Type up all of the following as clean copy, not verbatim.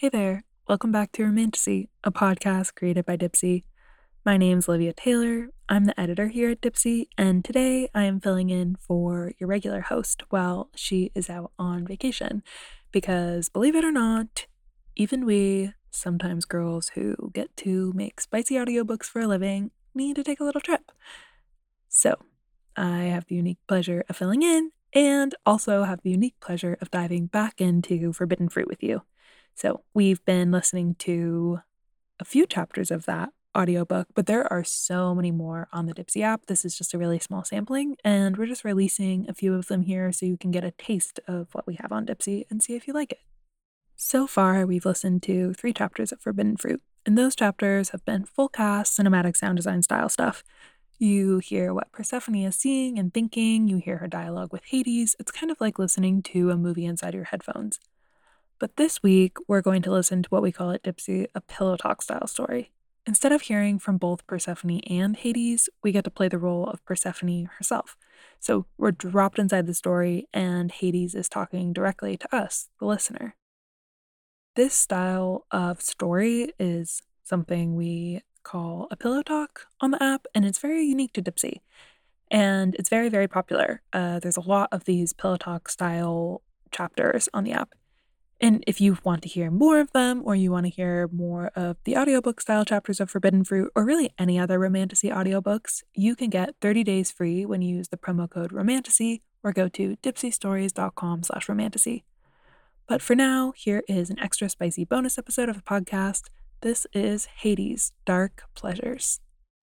Hey there, welcome back to Romantasy, a podcast created by Dipsy. My name's Olivia Taylor, I'm the editor here at Dipsy, and today I am filling in for your regular host while she is out on vacation. Because believe it or not, even we, sometimes girls who get to make spicy audiobooks for a living, need to take a little trip. So, I have the unique pleasure of filling in, and also have the unique pleasure of diving back into Forbidden Fruit with you. So, we've been listening to a few chapters of that audiobook, but there are so many more on the Dipsy app. This is just a really small sampling, and we're just releasing a few of them here so you can get a taste of what we have on Dipsy and see if you like it. So far, we've listened to 3 chapters of Forbidden Fruit, and those chapters have been full cast, cinematic sound design style stuff. You hear what Persephone is seeing and thinking, you hear her dialogue with Hades. It's kind of like listening to a movie inside your headphones. But this week, we're going to listen to what we call at Dipsy a pillow talk style story. Instead of hearing from both Persephone and Hades, we get to play the role of Persephone herself. So we're dropped inside the story, and Hades is talking directly to us, the listener. This style of story is something we call a pillow talk on the app, and it's very unique to Dipsy. And it's very, very popular. There's a lot of these pillow talk style chapters on the app. And if you want to hear more of them, or you want to hear more of the audiobook style chapters of Forbidden Fruit, or really any other Romantasy audiobooks, you can get 30 days free when you use the promo code Romantasy or go to dipsystories.com/romantasy. But for now, here is an extra spicy bonus episode of the podcast. This is Hades' Dark Pleasures.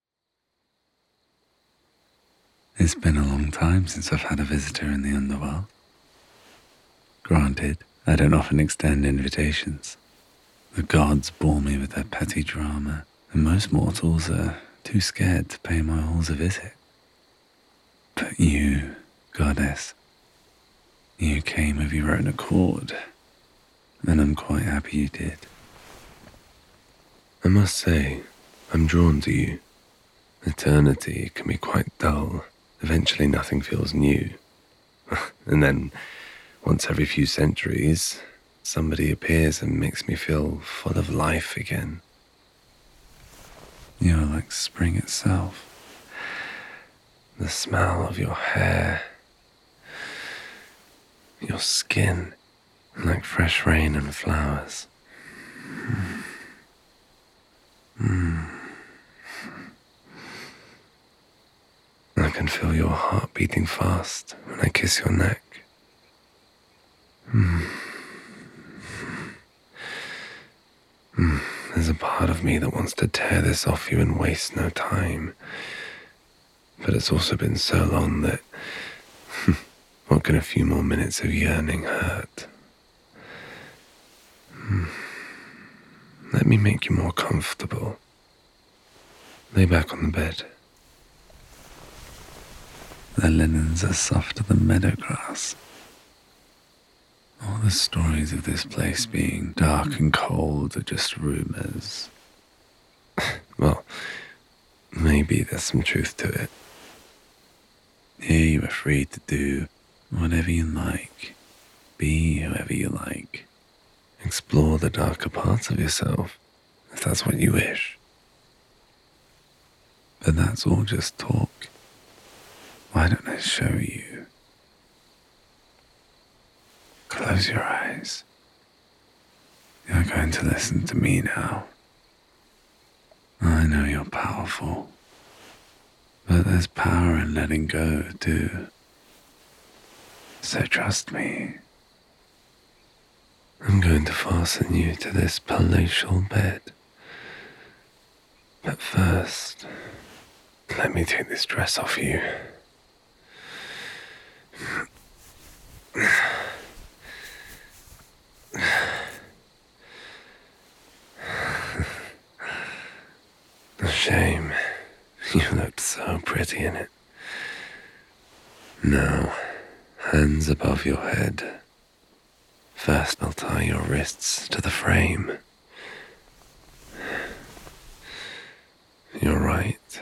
It's been a long time since I've had a visitor in the underworld. Granted, I don't often extend invitations. The gods bore me with their petty drama, and most mortals are too scared to pay my halls a visit. But you, goddess, you came of your own accord, and I'm quite happy you did. I must say, I'm drawn to you. Eternity can be quite dull. Eventually nothing feels new. And then, once every few centuries, somebody appears and makes me feel full of life again. You're like spring itself. The smell of your hair, your skin, like fresh rain and flowers. I can feel your heart beating fast when I kiss your neck. There's a part of me that wants to tear this off you and waste no time. But it's also been so long that what can a few more minutes of yearning hurt? Let me make you more comfortable. Lay back on the bed. The linens are softer than meadow grass. All the stories of this place being dark and cold are just rumors. Well, maybe there's some truth to it. Here you are free to do whatever you like, be whoever you like. Explore the darker parts of yourself, if that's what you wish. But that's all just talk. Why don't I show you? Close your eyes. You're going to listen to me now. I know you're powerful, but there's power in letting go too. So trust me. I'm going to fasten you to this palatial bed. But first, let me take this dress off you. A shame. You looked so pretty in it. Now, hands above your head. First, I'll tie your wrists to the frame. You're right.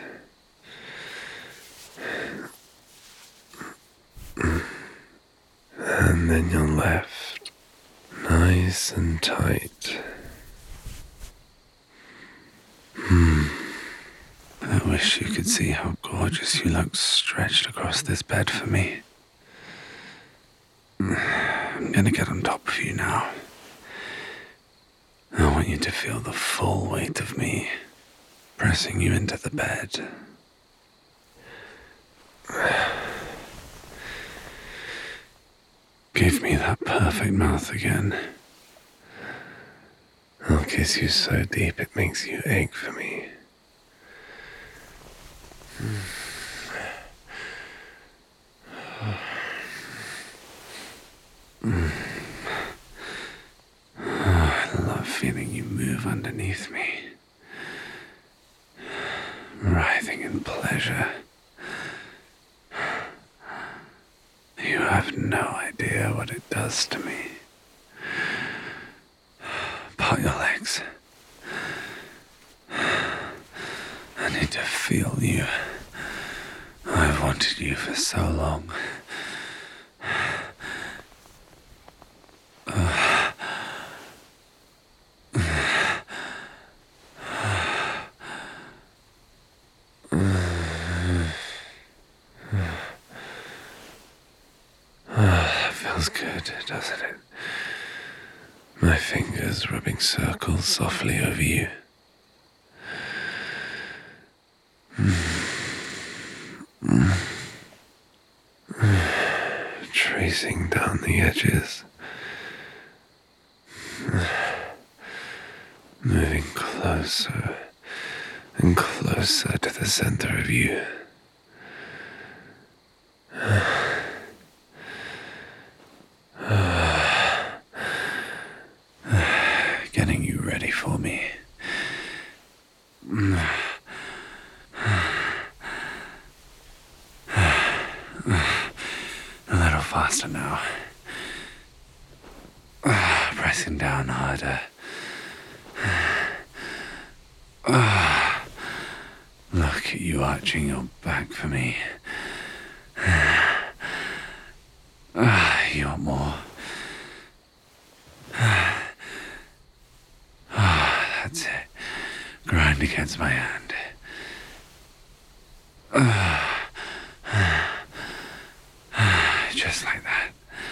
And then your left. Nice and tight. wish you could see how gorgeous you look stretched across this bed for me. I'm gonna get on top of you now. I want you to feel the full weight of me pressing you into the bed. Give me that perfect mouth again. I'll kiss you so deep it makes you ache for me. I love feeling you move underneath me, writhing in pleasure. You have no idea what it does to me. Part your legs. I need to feel you. I've wanted you for so long. That feels good, doesn't it? My fingers rubbing circles softly over you. Tracing down the edges. Moving closer and closer to the center of you. Getting you ready for me. A little faster now. Pressing down harder. Look at you arching your back for me. You want more? That's it. Grind against my hand. Just like that.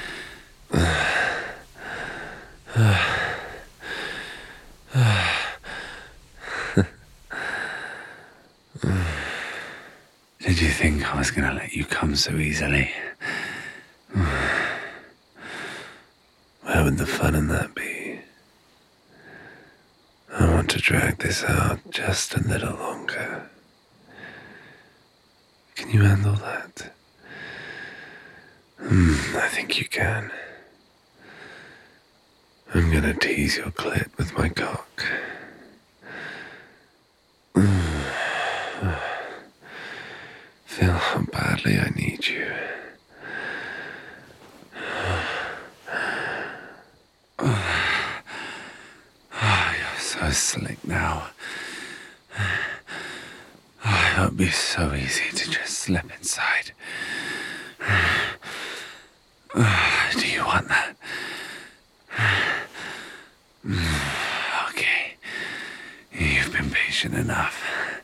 Did you think I was going to let you come so easily? Where would the fun in that be? I want to drag this out just a little longer. Can you handle that? I think you can. I'm gonna tease your clit with my cock. Feel how badly I need you. You're so slick now. It would be so easy to just slip inside. Do you want that? Okay. You've been patient enough.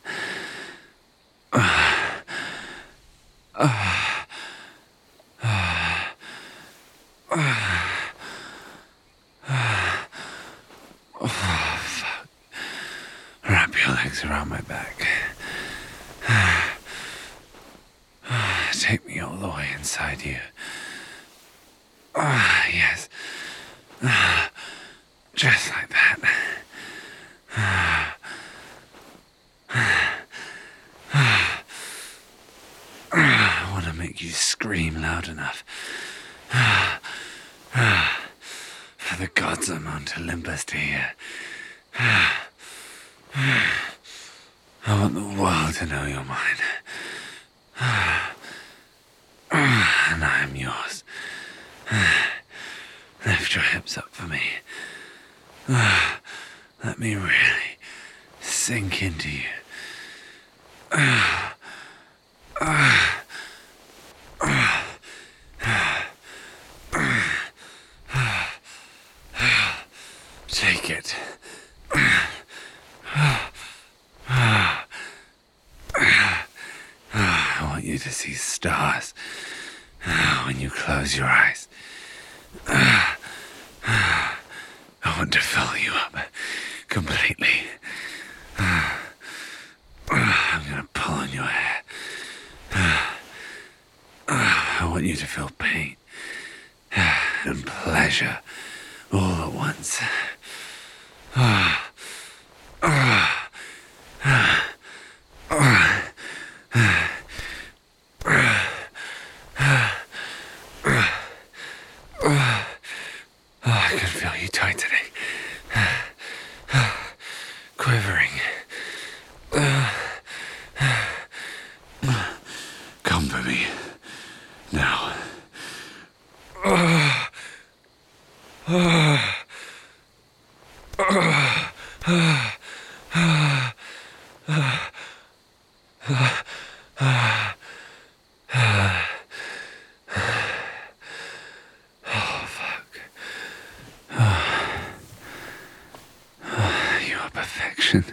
Fuck. Wrap your legs around my back. Take me all the way inside you. Yes. Just like that. I want to make you scream loud enough. For the gods on Mount Olympus to hear. I want the world to know you're mine. And I am yours. Lift your hips up for me. Let me really sink into you. Take it. to see stars when you close your eyes. I want to fill you up completely. I'm gonna pull on your hair. I want you to feel pain and pleasure all at once. I can feel you tight today. Quivering. Comfort me now. You are perfection.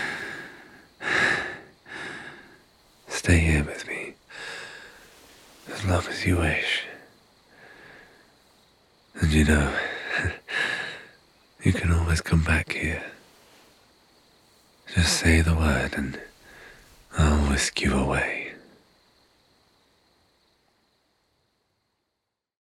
Stay here with me as long as you wish. And you know, you can always come back here. Just say the word and I'll whisk you away.